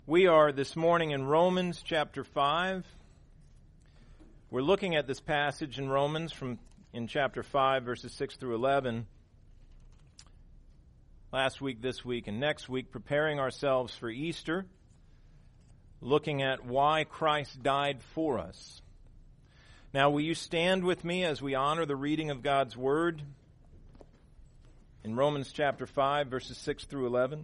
We are this morning in Romans chapter 5. We're looking at this passage in Romans in chapter 5, verses 6 through 11. Last week, this week, and next week, preparing ourselves for Easter, looking at why Christ died for us. Now, will you stand with me as we honor the reading of God's Word in Romans chapter 5, verses 6 through 11?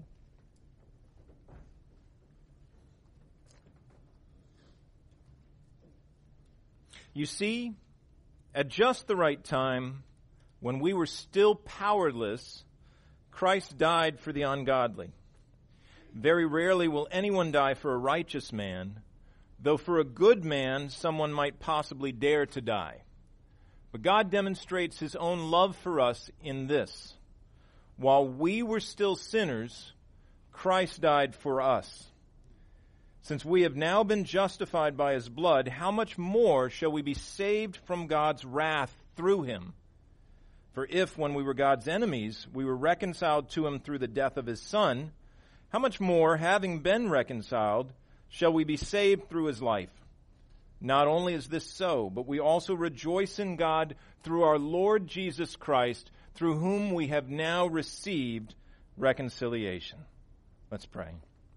You see, at just the right time, when we were still powerless, Christ died for the ungodly. Very rarely will anyone die for a righteous man, though for a good man someone might possibly dare to die. But God demonstrates His own love for us in this: while we were still sinners, Christ died for us. Since we have now been justified by His blood, how much more shall we be saved from God's wrath through Him? For if, when we were God's enemies, we were reconciled to Him through the death of His Son, how much more, having been reconciled, shall we be saved through His life? Not only is this so, but we also rejoice in God through our Lord Jesus Christ, through whom we have now received reconciliation. Let's pray.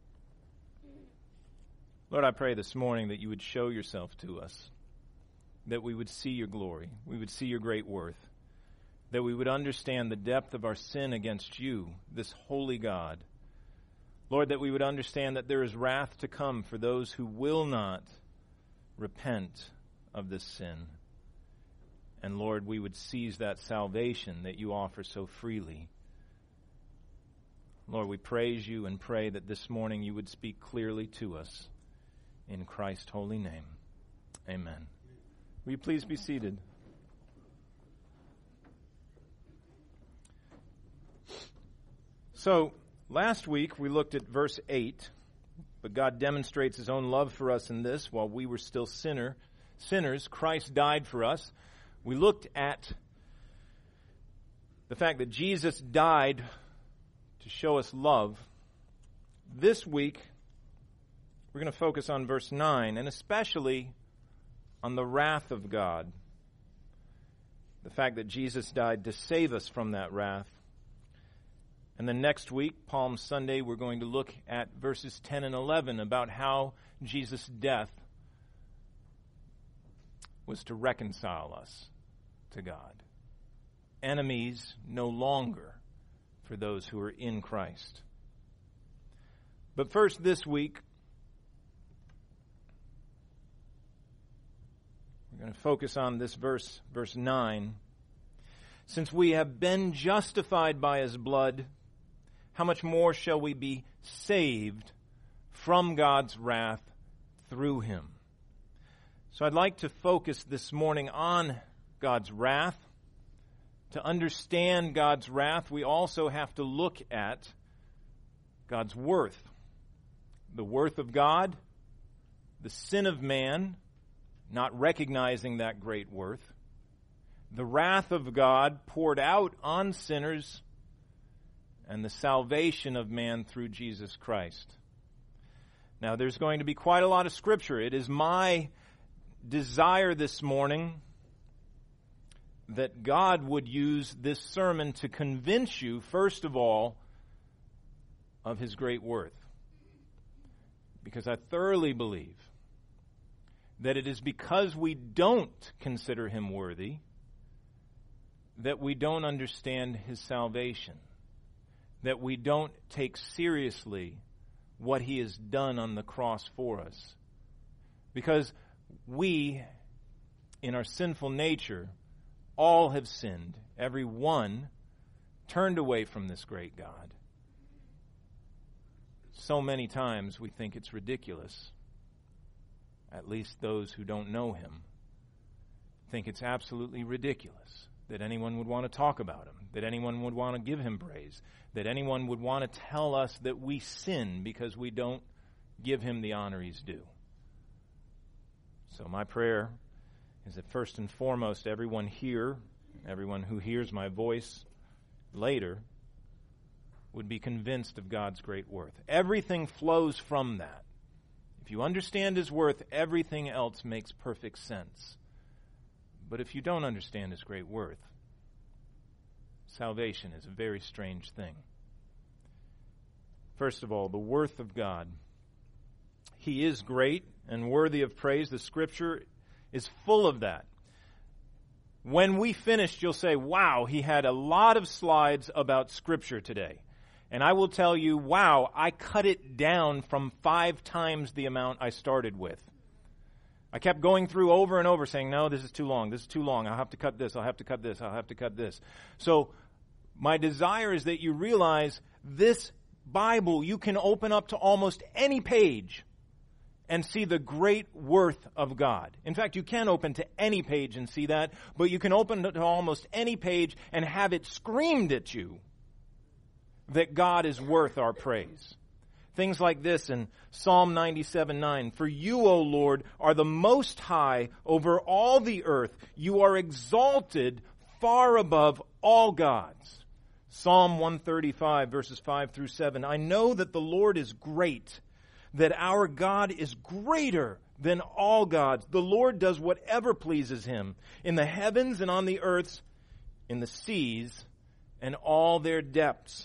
Lord, I pray this morning that you would show yourself to us, that we would see your glory, we would see your great worth, that we would understand the depth of our sin against you, this holy God. Lord, that we would understand that there is wrath to come for those who will not repent of this sin. And Lord, we would seize that salvation that you offer so freely. Lord, we praise you and pray that this morning you would speak clearly to us. In Christ's holy name, amen. Will you please be seated? So, last week we looked at verse 8, but God demonstrates His own love for us in this: while we were still sinners, Christ died for us. We looked at the fact that Jesus died to show us love. This week, we're going to focus on verse 9, and especially on the wrath of God. The fact that Jesus died to save us from that wrath. And then next week, Palm Sunday, we're going to look at verses 10 and 11 about how Jesus' death was to reconcile us to God. Enemies no longer for those who are in Christ. But first, this week, we're going to focus on this verse 9. Since we have been justified by His blood, how much more shall we be saved from God's wrath through Him? So I'd like to focus this morning on God's wrath. To understand God's wrath, we also have to look at God's worth. The worth of God, the sin of man, not recognizing that great worth, the wrath of God poured out on sinners, and the salvation of man through Jesus Christ. Now, there's going to be quite a lot of Scripture. It is my desire this morning that God would use this sermon to convince you, first of all, of His great worth. Because I thoroughly believe that it is because we don't consider Him worthy that we don't understand His salvation, that we don't take seriously what He has done on the cross for us. Because we, in our sinful nature, all have sinned. Every one turned away from this great God. So many times we think it's ridiculous. At least those who don't know Him think it's absolutely ridiculous that anyone would want to talk about Him, that anyone would want to give Him praise, that anyone would want to tell us that we sin because we don't give Him the honor He's due. So my prayer is that first and foremost, everyone here, everyone who hears my voice later, would be convinced of God's great worth. Everything flows from that. If you understand His worth, everything else makes perfect sense. But if you don't understand His great worth, salvation is a very strange thing. First of all, the worth of God. He is great and worthy of praise. The Scripture is full of that. When we finished, you'll say, wow, he had a lot of slides about Scripture today. And I will tell you, wow, I cut it down from 5 times the amount I started with. I kept going through over and over saying, no, this is too long. This is too long. I'll have to cut this. I'll have to cut this. I'll have to cut this. So my desire is that you realize this Bible, you can open up to almost any page and see the great worth of God. In fact, you can open to any page and see that, but you can open to almost any page and have it screamed at you that God is worth our praise. Things like this in Psalm 97:9. For you, O Lord, are the most high over all the earth. You are exalted far above all gods. Psalm 135, verses 5 through 7. I know that the Lord is great, that our God is greater than all gods. The Lord does whatever pleases Him, in the heavens and on the earths, in the seas and all their depths.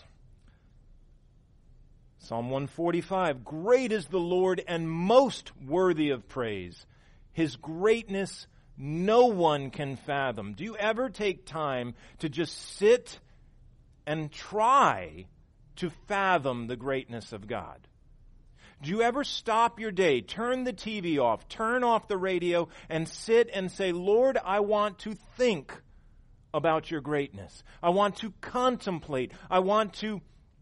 Psalm 145, great is the Lord and most worthy of praise. His greatness no one can fathom. Do you ever take time to just sit and try to fathom the greatness of God? Do you ever stop your day, turn the TV off, turn off the radio, and sit and say, Lord, I want to think about your greatness. I want to contemplate. I want to,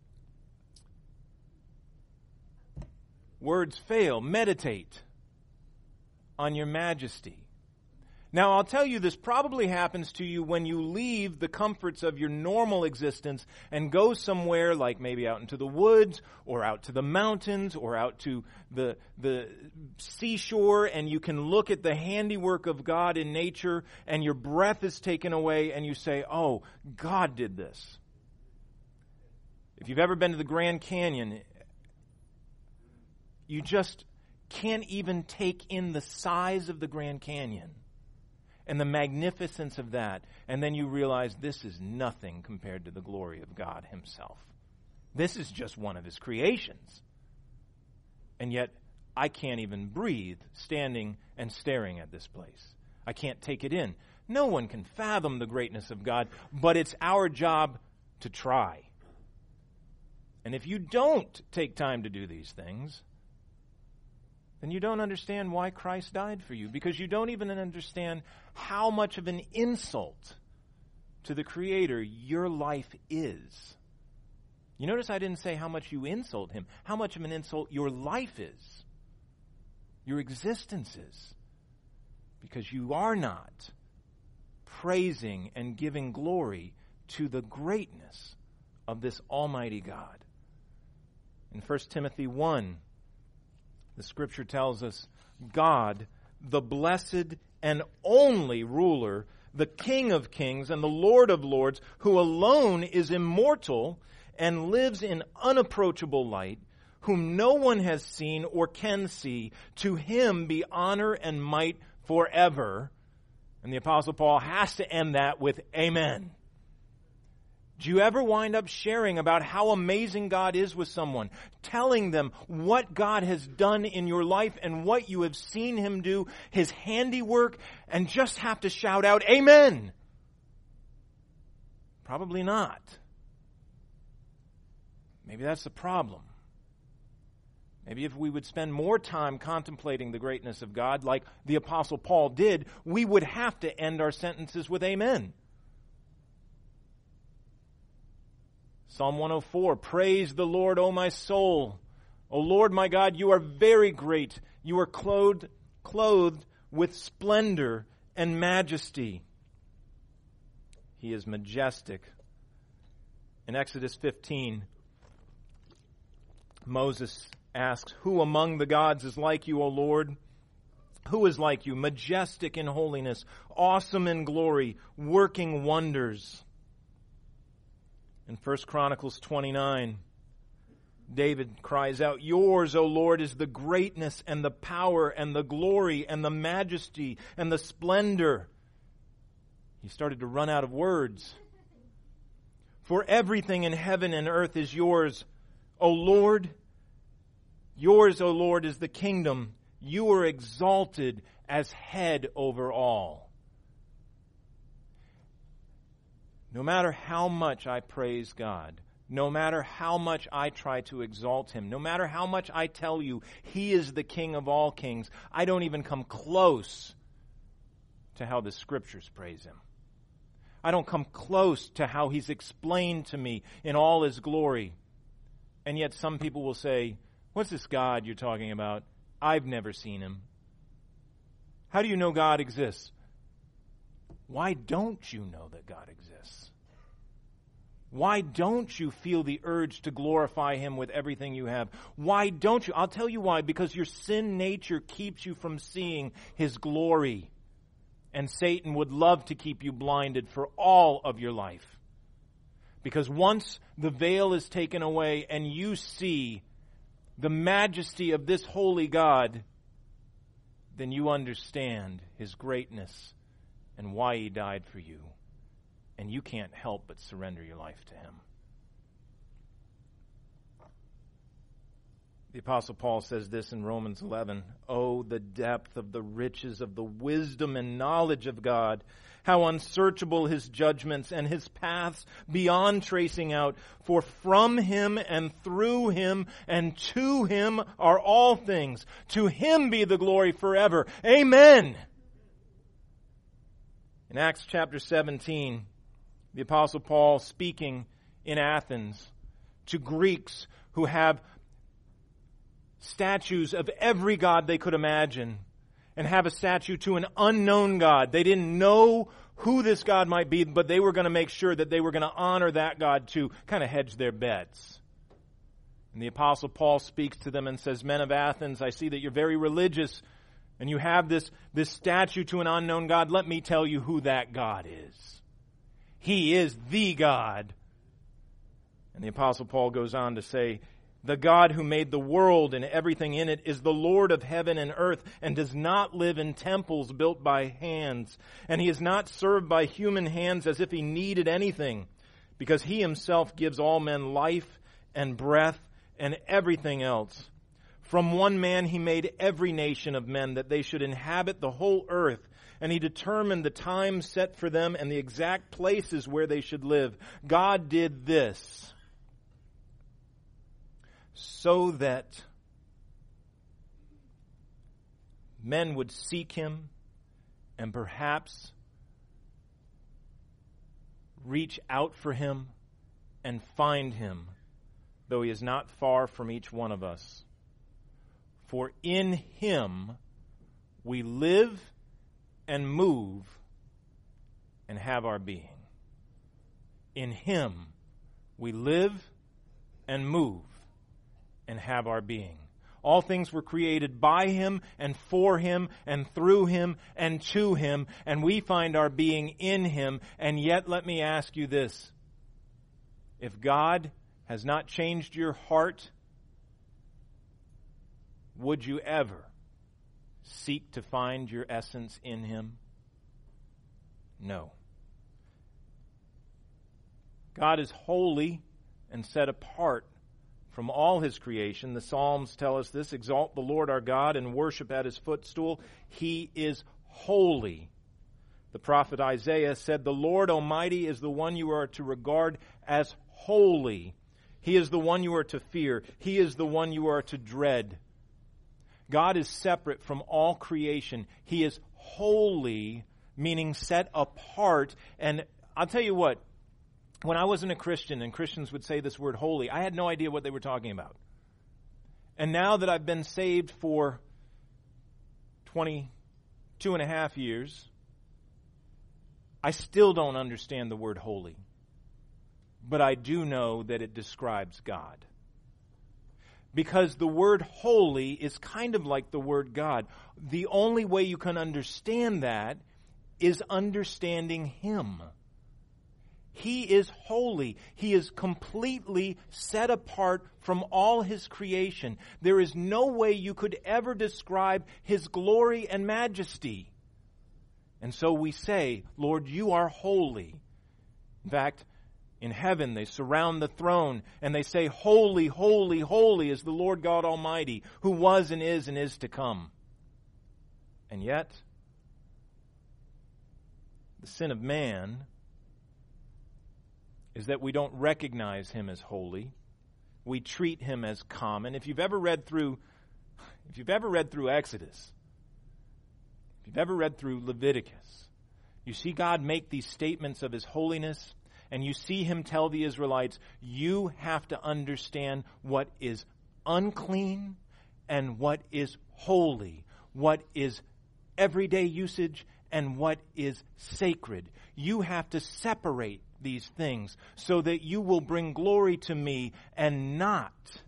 words fail, meditate on your majesty. Now, I'll tell you, this probably happens to you when you leave the comforts of your normal existence and go somewhere like maybe out into the woods or out to the mountains or out to the seashore, and you can look at the handiwork of God in nature and your breath is taken away and you say, oh, God did this. If you've ever been to the Grand Canyon, you just can't even take in the size of the Grand Canyon and the magnificence of that. And then you realize this is nothing compared to the glory of God Himself. This is just one of His creations. And yet, I can't even breathe standing and staring at this place. I can't take it in. No one can fathom the greatness of God, but it's our job to try. And if you don't take time to do these things, then you don't understand why Christ died for you, because you don't even understand how much of an insult to the Creator your life is. You notice I didn't say how much you insult Him, how much of an insult your life is, your existence is, because you are not praising and giving glory to the greatness of this Almighty God. In 1 Timothy 1, the Scripture tells us, God, the blessed and only ruler, the King of kings and the Lord of lords, who alone is immortal and lives in unapproachable light, whom no one has seen or can see, to Him be honor and might forever. And the Apostle Paul has to end that with amen. Do you ever wind up sharing about how amazing God is with someone, telling them what God has done in your life and what you have seen Him do, His handiwork, and just have to shout out, amen? Probably not. Maybe that's the problem. Maybe if we would spend more time contemplating the greatness of God like the Apostle Paul did, we would have to end our sentences with amen. Psalm 104, praise the Lord, O my soul. O Lord my God, you are very great. You are clothed with splendor and majesty. He is majestic. In Exodus 15, Moses asks, who among the gods is like you, O Lord? Who is like you, majestic in holiness, awesome in glory, working wonders? In 1 Chronicles 29, David cries out, "Yours, O Lord, is the greatness and the power and the glory and the majesty and the splendor." He started to run out of words. "For everything in heaven and earth is yours, O Lord. Yours, O Lord, is the kingdom. You are exalted as head over all." No matter how much I praise God, no matter how much I try to exalt Him, no matter how much I tell you He is the King of all kings, I don't even come close to how the Scriptures praise Him. I don't come close to how He's explained to me in all His glory. And yet some people will say, "What's this God you're talking about? I've never seen Him." How do you know God exists? Why don't you know that God exists? Why don't you feel the urge to glorify Him with everything you have? Why don't you? I'll tell you why. Because your sin nature keeps you from seeing His glory. And Satan would love to keep you blinded for all of your life. Because once the veil is taken away and you see the majesty of this holy God, then you understand His greatness and why He died for you. And you can't help but surrender your life to Him. The Apostle Paul says this in Romans 11, "Oh, the depth of the riches of the wisdom and knowledge of God! How unsearchable His judgments and His paths beyond tracing out! For from Him and through Him and to Him are all things. To Him be the glory forever. Amen." In Acts chapter 17, the Apostle Paul speaking in Athens to Greeks who have statues of every god they could imagine and have a statue to an unknown God. They didn't know who this God might be, but they were going to make sure that they were going to honor that God to kind of hedge their bets. And the Apostle Paul speaks to them and says, "Men of Athens, I see that you're very religious and you have this statue to an unknown God. Let me tell you who that God is. He is the God." And the Apostle Paul goes on to say, "The God who made the world and everything in it is the Lord of heaven and earth and does not live in temples built by hands. And He is not served by human hands as if He needed anything, because He Himself gives all men life and breath and everything else. From one man He made every nation of men that they should inhabit the whole earth. And He determined the time set for them and the exact places where they should live. God did this so that men would seek Him and perhaps reach out for Him and find Him, though He is not far from each one of us. For in Him we live and move and have our being." In Him we live and move and have our being. All things were created by Him and for Him and through Him and to Him, and we find our being in Him. And yet, let me ask you this. If God has not changed your heart, would you ever seek to find your essence in Him? No. God is holy and set apart from all His creation. The Psalms tell us this: "Exalt the Lord our God and worship at His footstool. He is holy." The prophet Isaiah said, "The Lord Almighty is the one you are to regard as holy. He is the one you are to fear. He is the one you are to dread." God is separate from all creation. He is holy, meaning set apart. And I'll tell you what, when I wasn't a Christian and Christians would say this word holy, I had no idea what they were talking about. And now that I've been saved for 22 and a half years, I still don't understand the word holy. But I do know that it describes God. Because the word holy is kind of like the word God. The only way you can understand that is understanding Him. He is holy. He is completely set apart from all His creation. There is no way you could ever describe His glory and majesty. And so we say, Lord, you are holy. In fact, in heaven they surround the throne and they say, holy, holy, holy is the Lord God Almighty, who was and is to come. And yet, the sin of man is that we don't recognize Him as holy. We treat Him as common. If you've ever read through Exodus, if you've ever read through Leviticus, you see God make these statements of His holiness, and you see Him tell the Israelites, you have to understand what is unclean and what is holy, what is everyday usage and what is sacred. You have to separate these things so that you will bring glory to me and not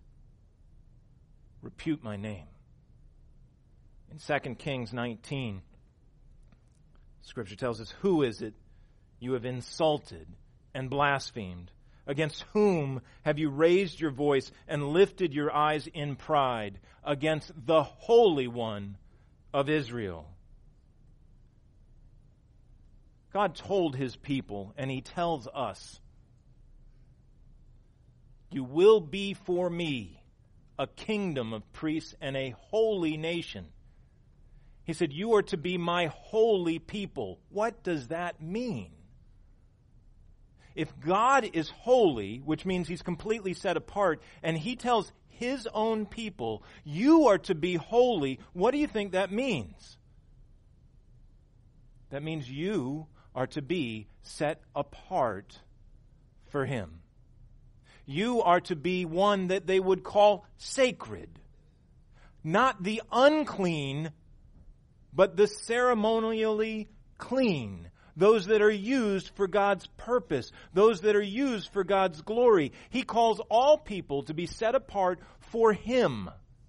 repute my name. In 2 Kings 19, Scripture tells us, who is it you have insulted and blasphemed? Against whom have you raised your voice and lifted your eyes in pride? Against the Holy One of Israel. God told His people, and He tells us, you will be for me a kingdom of priests and a holy nation. He said, you are to be my holy people. What does that mean? If God is holy, which means He's completely set apart, and He tells His own people, you are to be holy, what do you think that means? That means you are to be set apart for Him. You are to be one that they would call sacred. Not the unclean, but the ceremonially clean. Those that are used for God's purpose. Those that are used for God's glory. He calls all people to be set apart for Him.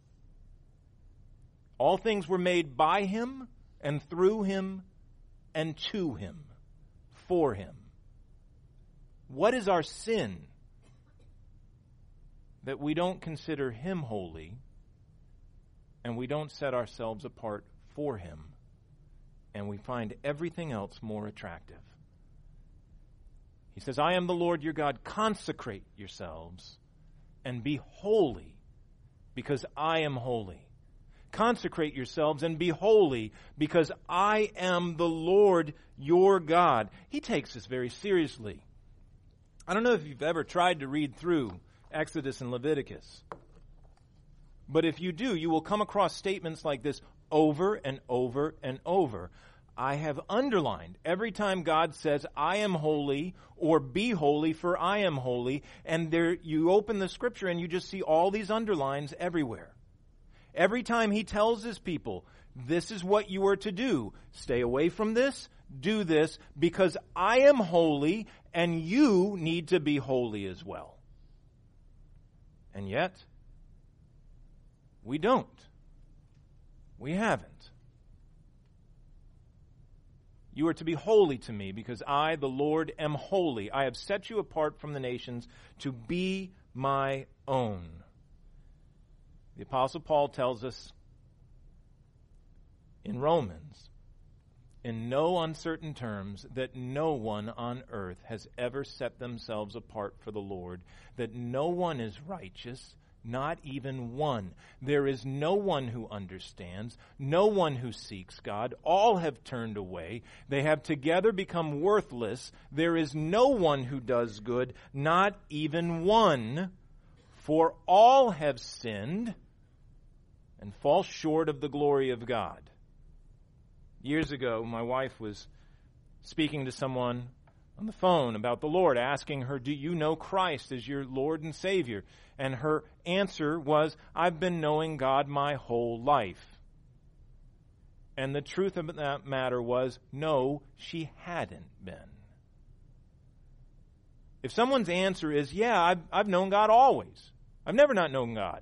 All things were made by Him and through Him and to Him. For Him. What is our sin? That we don't consider Him holy and we don't set ourselves apart for Him and we find everything else more attractive. He says, I am the Lord your God. Consecrate yourselves and be holy because I am holy. Consecrate yourselves and be holy because I am the Lord your God. He takes this very seriously. I don't know if you've ever tried to read through Exodus and Leviticus, but if you do, you will come across statements like this over and over and over. I have underlined every time God says, I am holy, or be holy, for I am holy, and there you open the Scripture and you just see all these underlines everywhere. Every time He tells His people, this is what you are to do. Stay away from this, do this, because I am holy, and you need to be holy as well. And yet, we don't. We haven't. You are to be holy to me, because I, the Lord, am holy. I have set you apart from the nations to be my own. The Apostle Paul tells us in Romans, in no uncertain terms, that no one on earth has ever set themselves apart for the Lord, that no one is righteous, not even one. There is no one who understands, no one who seeks God. All have turned away. They have together become worthless. There is no one who does good, not even one. For all have sinned and fall short of the glory of God. Years ago, my wife was speaking to someone on the phone about the Lord, asking her, do you know Christ as your Lord and Savior? And her answer was, I've been knowing God my whole life. And the truth of that matter was, no, she hadn't been. If someone's answer is, yeah, I've known God always. I've never not known God.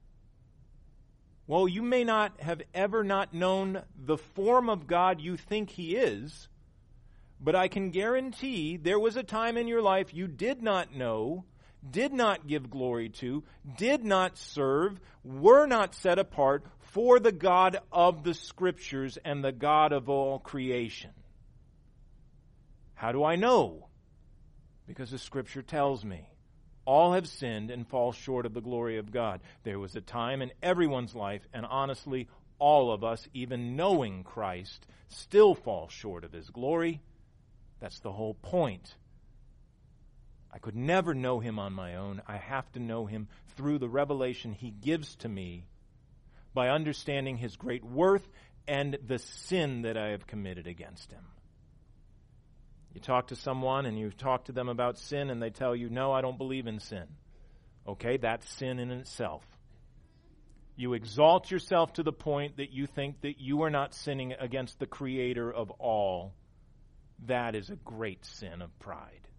Well, you may not have ever not known the form of God you think He is, But I can guarantee there was a time in your life you did not know, did not give glory to, did not serve, were not set apart for the God of the Scriptures and the God of all creation. How do I know? Because the Scripture tells me. All have sinned and fall short of the glory of God. There was a time in everyone's life, and honestly, all of us, even knowing Christ, still fall short of His glory. That's the whole point. I could never know Him on my own. I have to know Him through the revelation He gives to me by understanding His great worth and the sin that I have committed against Him. You talk to someone and you talk to them about sin and they tell you, no, I don't believe in sin. Okay, that's sin in itself. You exalt yourself to the point that you think that you are not sinning against the Creator of all. That is a great sin of pride.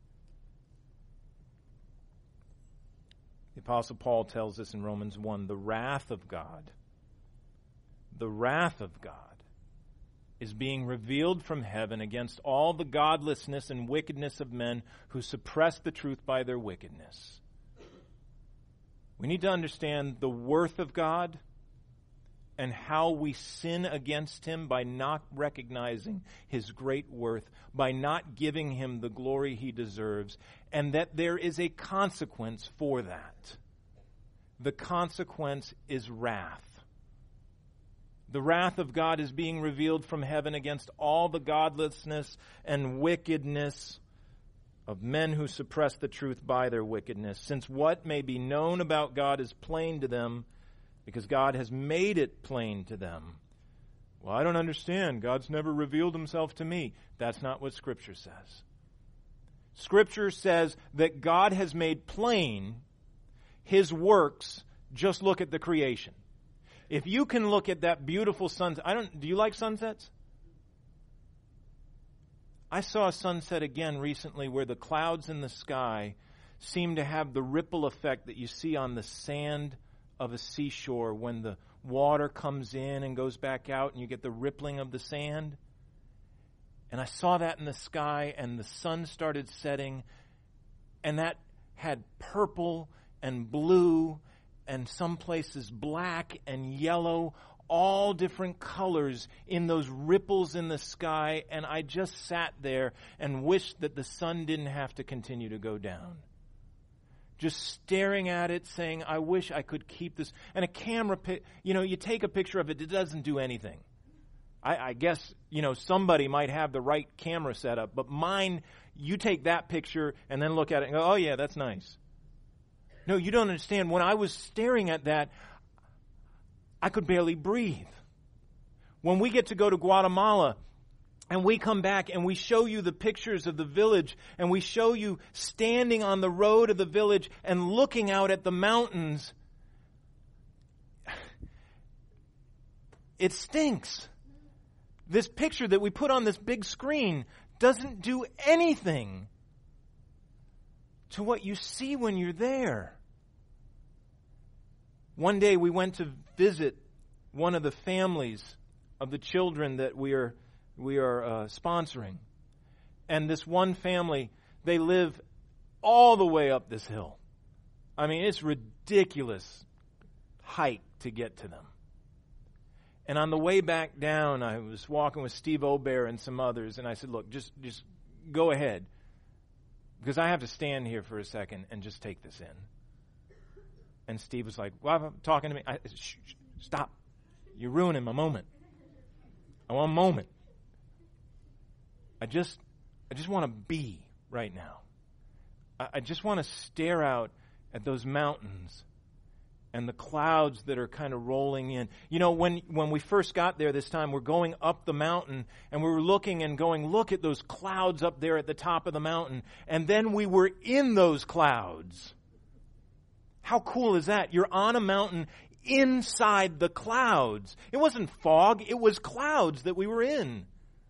The Apostle Paul tells us in Romans 1, the wrath of God is being revealed from heaven against all the godlessness and wickedness of men who suppress the truth by their wickedness. We need to understand the worth of God and how we sin against Him by not recognizing His great worth, by not giving Him the glory He deserves, and that there is a consequence for that. The consequence is wrath. The wrath of God is being revealed from heaven against all the godlessness and wickedness of men who suppress the truth by their wickedness, since what may be known about God is plain to them, because God has made it plain to them. Well, I don't understand. God's never revealed Himself to me. That's not what Scripture says. Scripture says that God has made plain His works. Just look at the creation. If you can look at that beautiful sunset, do you like sunsets? I saw a sunset again recently where the clouds in the sky seem to have the ripple effect that you see on the sand of a seashore when the water comes in and goes back out and you get the rippling of the sand. And I saw that in the sky and the sun started setting and that had purple and blue and some places black and yellow, all different colors in those ripples in the sky, and I just sat there and wished that the sun didn't have to continue to go down. Just staring at it, saying, I wish I could keep this. And a camera, you take a picture of it, it doesn't do anything. I guess, somebody might have the right camera setup, but mine, you take that picture and then look at it and go, oh yeah, that's nice. No, you don't understand. When I was staring at that, I could barely breathe. When we get to go to Guatemala and we come back and we show you the pictures of the village and we show you standing on the road of the village and looking out at the mountains, it stinks. This picture that we put on this big screen doesn't do anything to what you see when you're there. One day we went to visit one of the families of the children that we are sponsoring. And this one family, they live all the way up this hill. I mean, it's ridiculous hike to get to them. And on the way back down, I was walking with Steve Obear and some others, and I said, look, just go ahead. Because I have to stand here for a second and just take this in. And Steve was like, well, I'm talking to me. I said, shh, stop. You're ruining my moment. I want a moment. I just want to be right now. I just want to stare out at those mountains and the clouds that are kind of rolling in. When we first got there this time, we're going up the mountain, and we were looking and going, look at those clouds up there at the top of the mountain. And then we were in those clouds. How cool is that? You're on a mountain inside the clouds. It wasn't fog, it was clouds that we were in.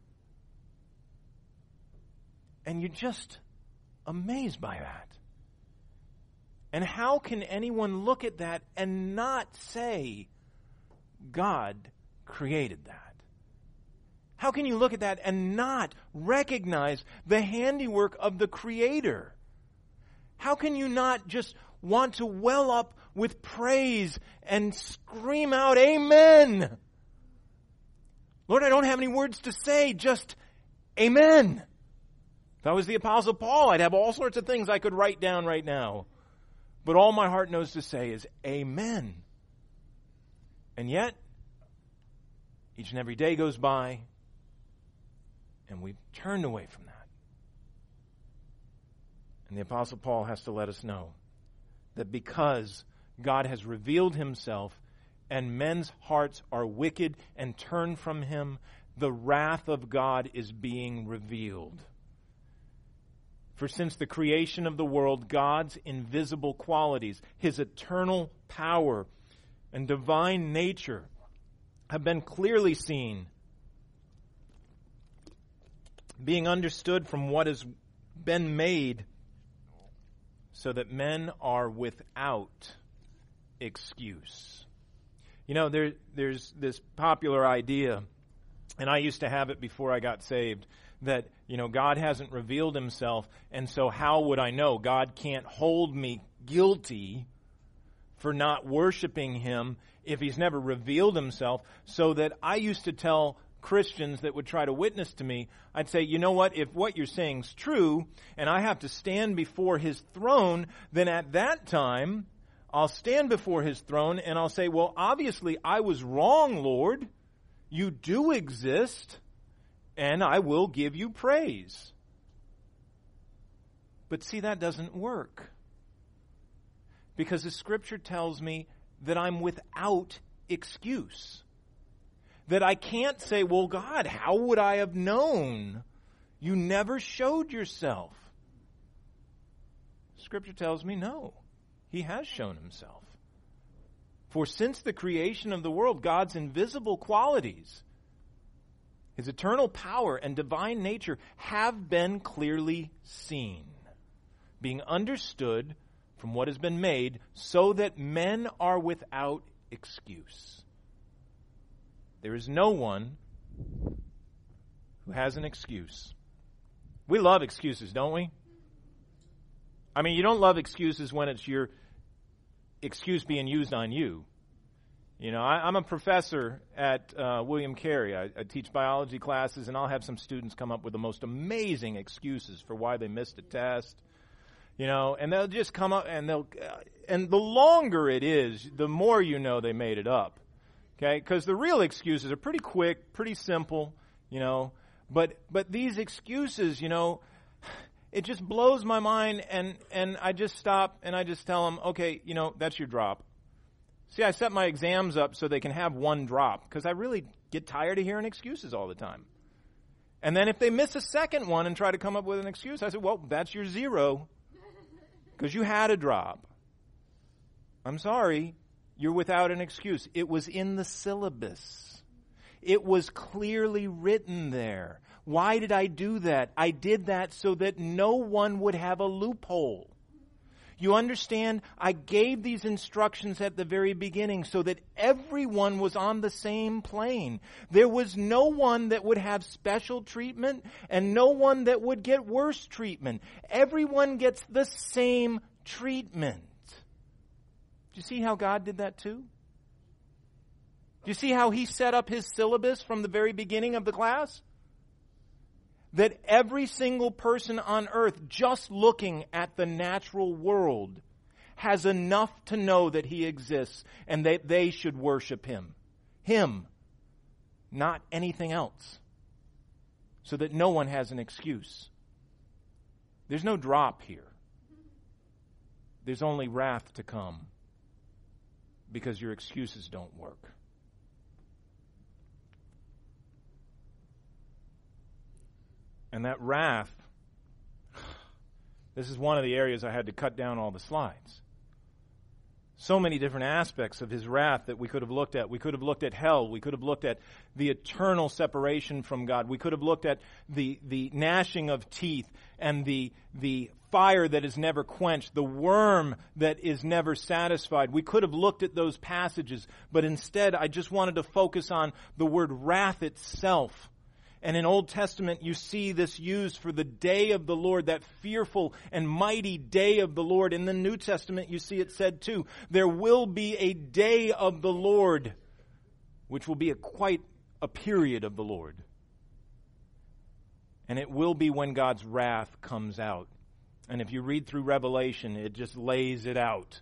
And you're just amazed by that. And how can anyone look at that and not say, God created that? How can you look at that and not recognize the handiwork of the Creator? How can you not just want to well up with praise and scream out, Amen? Lord, I don't have any words to say, just Amen. If I was the Apostle Paul, I'd have all sorts of things I could write down right now. But all my heart knows to say is Amen. And yet, each and every day goes by, and we've turned away from that. And the Apostle Paul has to let us know that because God has revealed Himself and men's hearts are wicked and turn from Him, the wrath of God is being revealed. For since the creation of the world, God's invisible qualities, His eternal power and divine nature have been clearly seen, being understood from what has been made, so that men are without excuse. You know, there's this popular idea, and I used to have it before I got saved, that, you know, God hasn't revealed Himself, and so how would I know? God can't hold me guilty for not worshiping Him if He's never revealed Himself. So that I used to tell Christians that would try to witness to me, I'd say, you know what, if what you're saying is true, and I have to stand before His throne, then at that time, I'll stand before His throne and I'll say, well, obviously I was wrong, Lord. You do exist, and I will give you praise. But see, that doesn't work. Because the Scripture tells me that I'm without excuse. That I can't say, well, God, how would I have known? You never showed yourself. Scripture tells me no. He has shown Himself. For since the creation of the world, God's invisible qualities, His eternal power and divine nature have been clearly seen, being understood from what has been made, so that men are without excuse. There is no one who has an excuse. We love excuses, don't we? I mean, you don't love excuses when it's your excuse being used on you. You know, I'm a professor at William Carey. I teach biology classes, and I'll have some students come up with the most amazing excuses for why they missed a test. You know, and they'll just come up and and the longer it is, the more you know they made it up. Okay? Because the real excuses are pretty quick, pretty simple, you know. But these excuses, you know, it just blows my mind, and I just stop and I just tell them, okay, you know, that's your drop. See, I set my exams up so they can have one drop, because I really get tired of hearing excuses all the time. And then if they miss a second one and try to come up with an excuse, I say, well, that's your 0. Because you had a drop. I'm sorry, you're without an excuse. It was in the syllabus. It was clearly written there. Why did I do that? I did that so that no one would have a loophole. You understand? I gave these instructions at the very beginning so that everyone was on the same plane. There was no one that would have special treatment and no one that would get worse treatment. Everyone gets the same treatment. Do you see how God did that too? Do you see how He set up His syllabus from the very beginning of the class? That every single person on earth, just looking at the natural world, has enough to know that He exists and that they should worship Him. Him, not anything else. So that no one has an excuse. There's no drop here. There's only wrath to come because your excuses don't work. And that wrath, this is one of the areas I had to cut down all the slides. So many different aspects of His wrath that we could have looked at. We could have looked at hell. We could have looked at the eternal separation from God. We could have looked at the gnashing of teeth and the fire that is never quenched, the worm that is never satisfied. We could have looked at those passages, but instead I just wanted to focus on the word wrath itself. And in Old Testament, you see this used for the day of the Lord, that fearful and mighty day of the Lord. In the New Testament, you see it said too, there will be a day of the Lord, which will be quite a period of the Lord. And it will be when God's wrath comes out. And if you read through Revelation, it just lays it out.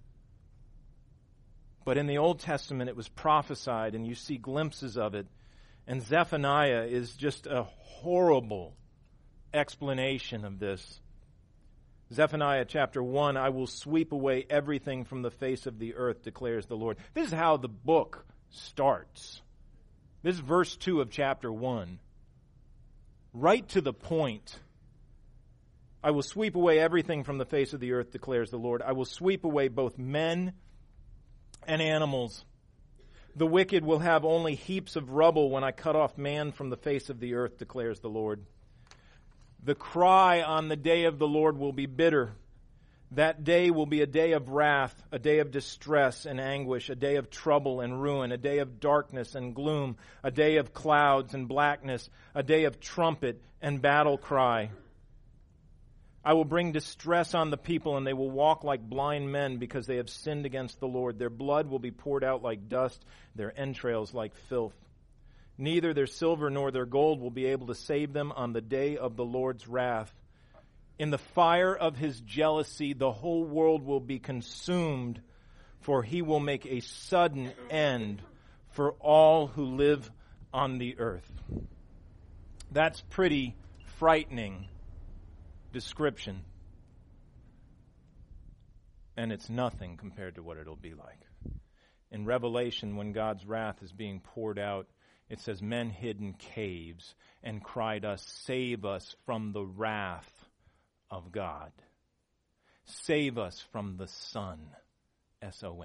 But in the Old Testament, it was prophesied, and you see glimpses of it. And Zephaniah is just a horrible explanation of this. Zephaniah chapter 1, I will sweep away everything from the face of the earth, declares the Lord. This is how the book starts. This is verse 2 of chapter 1. Right to the point. I will sweep away everything from the face of the earth, declares the Lord. I will sweep away both men and animals. The wicked will have only heaps of rubble when I cut off man from the face of the earth, declares the Lord. The cry on the day of the Lord will be bitter. That day will be a day of wrath, a day of distress and anguish, a day of trouble and ruin, a day of darkness and gloom, a day of clouds and blackness, a day of trumpet and battle cry. I will bring distress on the people, and they will walk like blind men because they have sinned against the Lord. Their blood will be poured out like dust, their entrails like filth. Neither their silver nor their gold will be able to save them on the day of the Lord's wrath. In the fire of his jealousy, the whole world will be consumed, for he will make a sudden end for all who live on the earth. That's pretty frightening description. And it's nothing compared to what it'll be like. In Revelation, when God's wrath is being poured out, it says, men hid in caves and cried us, save us from the wrath of God. Save us from the Son, S-O-N.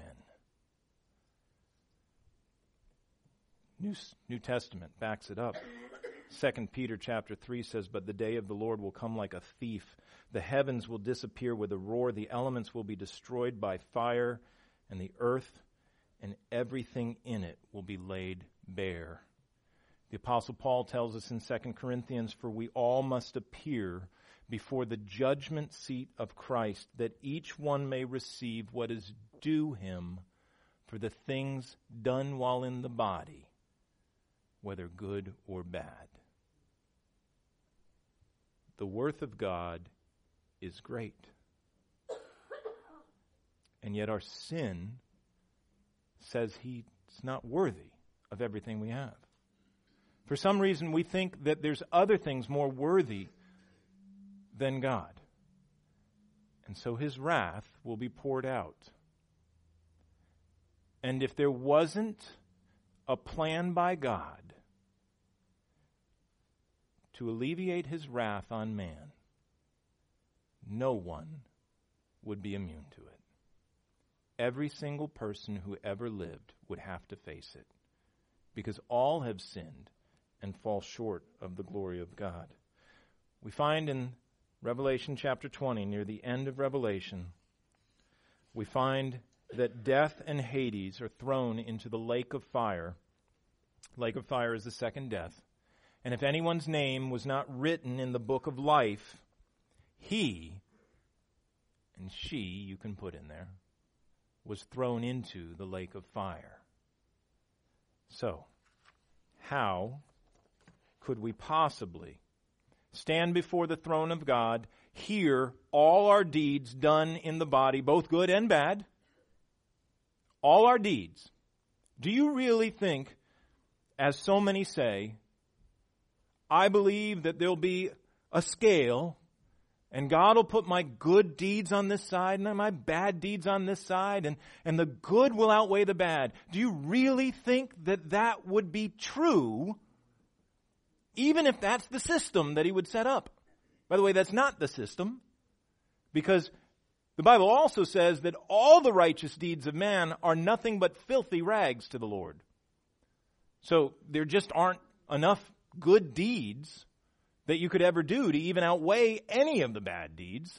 New Testament backs it up. 2 Peter chapter 3 says, but the day of the Lord will come like a thief. The heavens will disappear with a roar. The elements will be destroyed by fire, and the earth and everything in it will be laid bare. The Apostle Paul tells us in 2 Corinthians, for we all must appear before the judgment seat of Christ, that each one may receive what is due him for the things done while in the body, whether good or bad. The worth of God is great. And yet our sin says he's not worthy of everything we have. For some reason we think that there's other things more worthy than God. And so his wrath will be poured out. And if there wasn't a plan by God to alleviate his wrath on man, no one would be immune to it. Every single person who ever lived would have to face it, because all have sinned and fall short of the glory of God. We find in Revelation chapter 20, near the end of Revelation, we find that death and Hades are thrown into the lake of fire. Lake of fire is the second death. And if anyone's name was not written in the book of life, he, and she, you can put in there, was thrown into the lake of fire. So, how could we possibly stand before the throne of God, hear all our deeds done in the body, both good and bad, all our deeds? Do you really think, as so many say, I believe that there'll be a scale and God will put my good deeds on this side and my bad deeds on this side, and the good will outweigh the bad? Do you really think that that would be true, even if that's the system that he would set up? By the way, that's not the system, because the Bible also says that all the righteous deeds of man are nothing but filthy rags to the Lord. So there just aren't enough good deeds that you could ever do to even outweigh any of the bad deeds.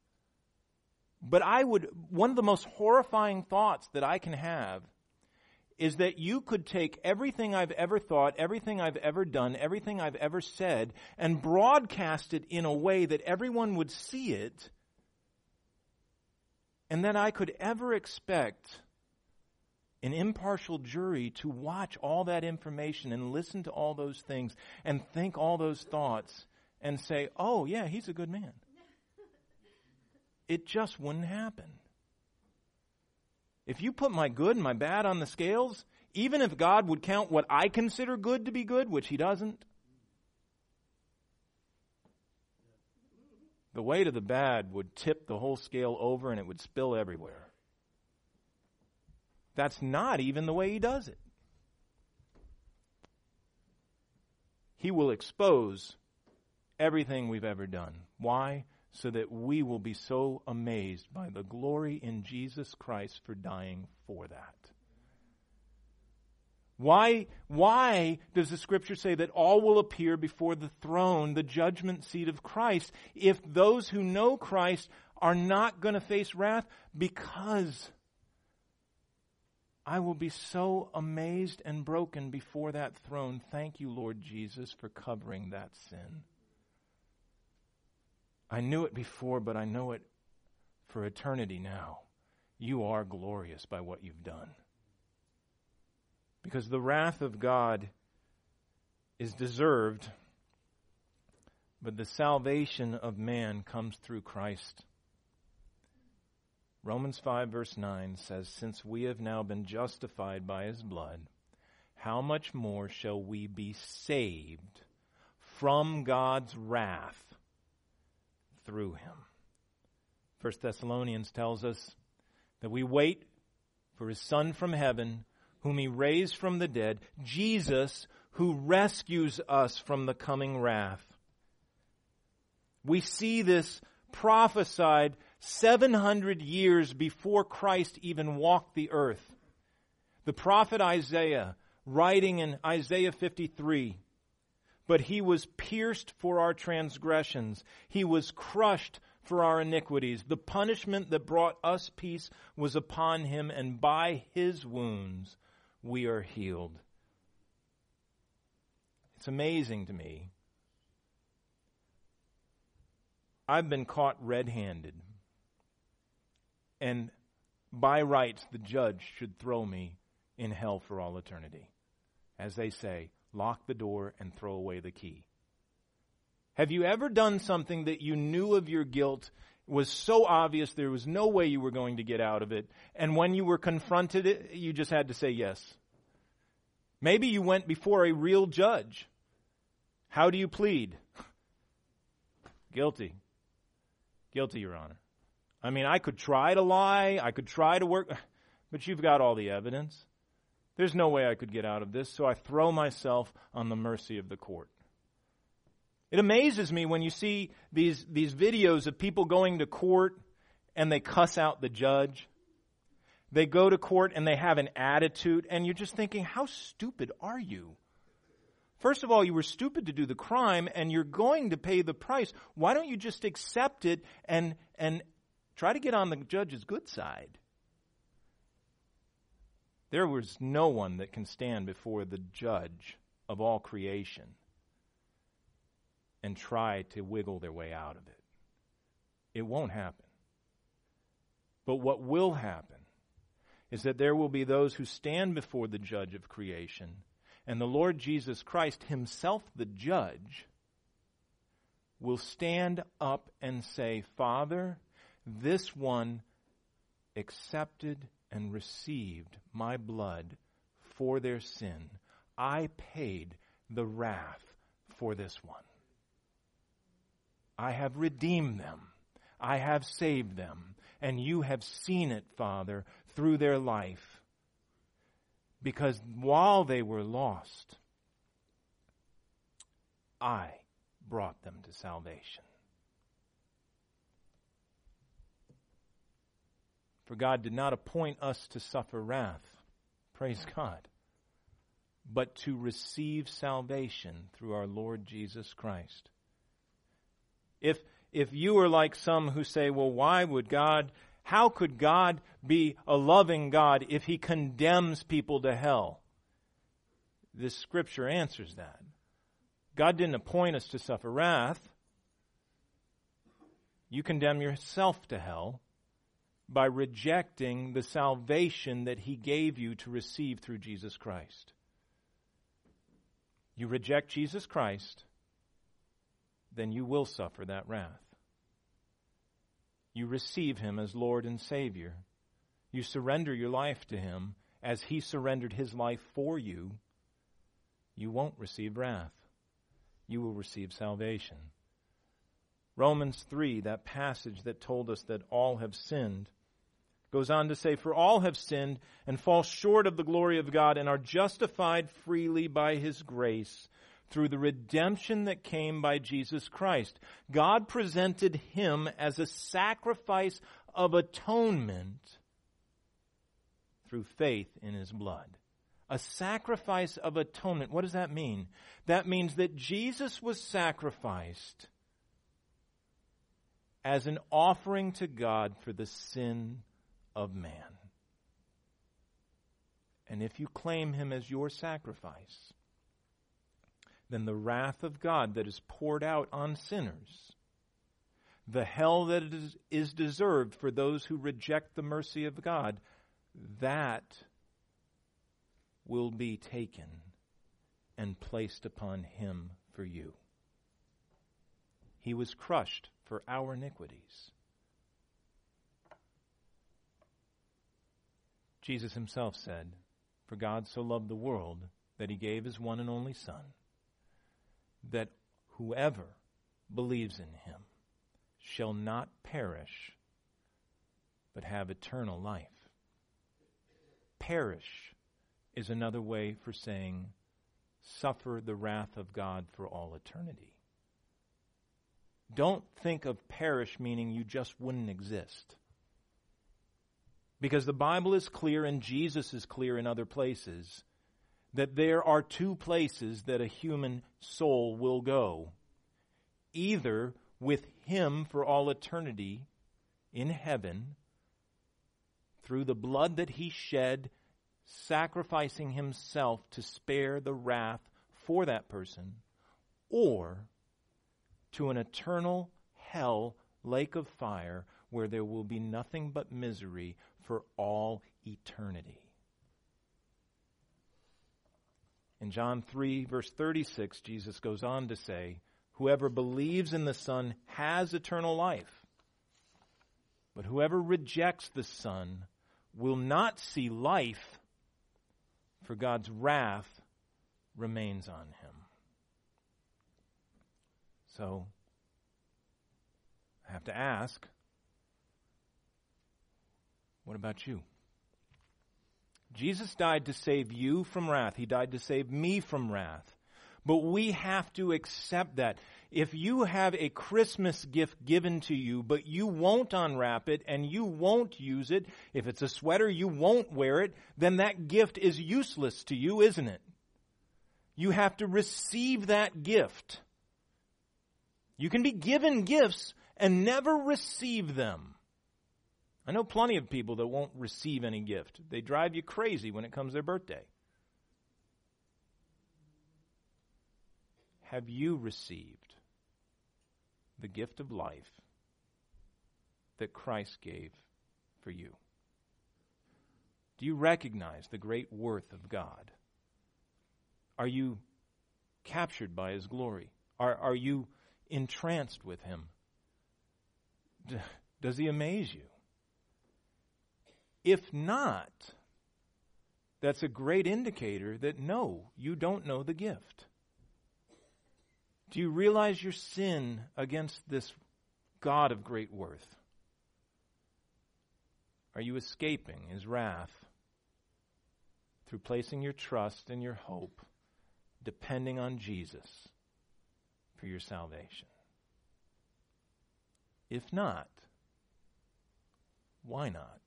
But one of the most horrifying thoughts that I can have is that you could take everything I've ever thought, everything I've ever done, everything I've ever said, and broadcast it in a way that everyone would see it, and that I could ever expect an impartial jury to watch all that information and listen to all those things and think all those thoughts and say, oh, yeah, he's a good man. It just wouldn't happen. If you put my good and my bad on the scales, even if God would count what I consider good to be good, which he doesn't, the weight of the bad would tip the whole scale over and it would spill everywhere. That's not even the way he does it. He will expose everything we've ever done. Why? So that we will be so amazed by the glory in Jesus Christ for dying for that. Why does the Scripture say that all will appear before the throne, the judgment seat of Christ, if those who know Christ are not going to face wrath? Because I will be so amazed and broken before that throne. Thank you, Lord Jesus, for covering that sin. I knew it before, but I know it for eternity now. You are glorious by what you've done. Because the wrath of God is deserved, but the salvation of man comes through Christ. Romans 5 verse 9 says, since we have now been justified by his blood, how much more shall we be saved from God's wrath through him? 1 Thessalonians tells us that we wait for his Son from heaven, whom he raised from the dead, Jesus, who rescues us from the coming wrath. We see this prophesied 700 years before Christ even walked the earth. The prophet Isaiah, writing in Isaiah 53, but he was pierced for our transgressions. He was crushed for our iniquities. The punishment that brought us peace was upon him, and by his wounds we are healed. It's amazing to me. I've been caught red-handed, and by rights the judge should throw me in hell for all eternity. As they say, lock the door and throw away the key. Have you ever done something that you knew of your guilt, was so obvious there was no way you were going to get out of it, and when you were confronted, you just had to say yes? Maybe you went before a real judge. How do you plead? Guilty. Guilty, Your Honor. I mean, I could try to lie, I could try to work, but you've got all the evidence. There's no way I could get out of this, so I throw myself on the mercy of the court. It amazes me when you see these videos of people going to court and they cuss out the judge. They go to court and they have an attitude, and you're just thinking, how stupid are you? First of all, you were stupid to do the crime, and you're going to pay the price. Why don't you just accept it and try to get on the judge's good side? There was no one that can stand before the judge of all creation and try to wiggle their way out of it. It won't happen. But what will happen is that there will be those who stand before the judge of creation, and the Lord Jesus Christ, himself the judge, will stand up and say, Father, this one accepted and received my blood for their sin. I paid the wrath for this one. I have redeemed them. I have saved them. And you have seen it, Father, through their life. Because while they were lost, I brought them to salvation. For God did not appoint us to suffer wrath, praise God, but to receive salvation through our Lord Jesus Christ. If you are like some who say, well, why would God How could God be a loving God if he condemns people to hell? This scripture answers that. God didn't appoint us to suffer wrath. You condemn yourself to hell by rejecting the salvation that he gave you to receive through Jesus Christ. You reject Jesus Christ, then you will suffer that wrath. You receive him as Lord and Savior. You surrender your life to him as he surrendered his life for you. You won't receive wrath. You will receive salvation. Romans 3, that passage that told us that all have sinned, goes on to say, "For all have sinned and fall short of the glory of God and are justified freely by his grace through the redemption that came by Jesus Christ." God presented him as a sacrifice of atonement through faith in his blood. A sacrifice of atonement. What does that mean? That means that Jesus was sacrificed as an offering to God for the sin of man. And if you claim him as your sacrifice, then the wrath of God that is poured out on sinners, the hell that is deserved for those who reject the mercy of God, that will be taken and placed upon him for you. He was crushed for our iniquities. Jesus himself said, "For God so loved the world that he gave his one and only Son, that whoever believes in him shall not perish, but have eternal life." Perish is another way for saying suffer the wrath of God for all eternity. Don't think of perish meaning you just wouldn't exist. Because the Bible is clear and Jesus is clear in other places that there are two places that a human soul will go. Either with him for all eternity in heaven through the blood that he shed, sacrificing himself to spare the wrath for that person, or to an eternal hell, lake of fire, where there will be nothing but misery for all eternity. In John 3, verse 36, Jesus goes on to say, "Whoever believes in the Son has eternal life, but whoever rejects the Son will not see life, for God's wrath remains on him." So, I have to ask, what about you? Jesus died to save you from wrath. He died to save me from wrath. But we have to accept that. If you have a Christmas gift given to you, but you won't unwrap it and you won't use it, if it's a sweater, you won't wear it, then that gift is useless to you, isn't it? You have to receive that gift. You can be given gifts and never receive them. I know plenty of people that won't receive any gift. They drive you crazy when it comes their birthday. Have you received the gift of life that Christ gave for you? Do you recognize the great worth of God? Are you captured by his glory? Are you entranced with him? Does he amaze you? If not, that's a great indicator that no, you don't know the gift. Do you realize your sin against this God of great worth? Are you escaping his wrath through placing your trust and your hope, depending on Jesus for your salvation? If not, why not?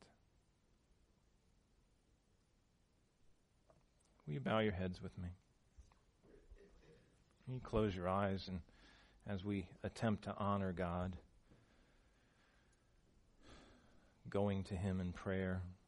Will you bow your heads with me? Will you close your eyes and as we attempt to honor God? going to him in prayer.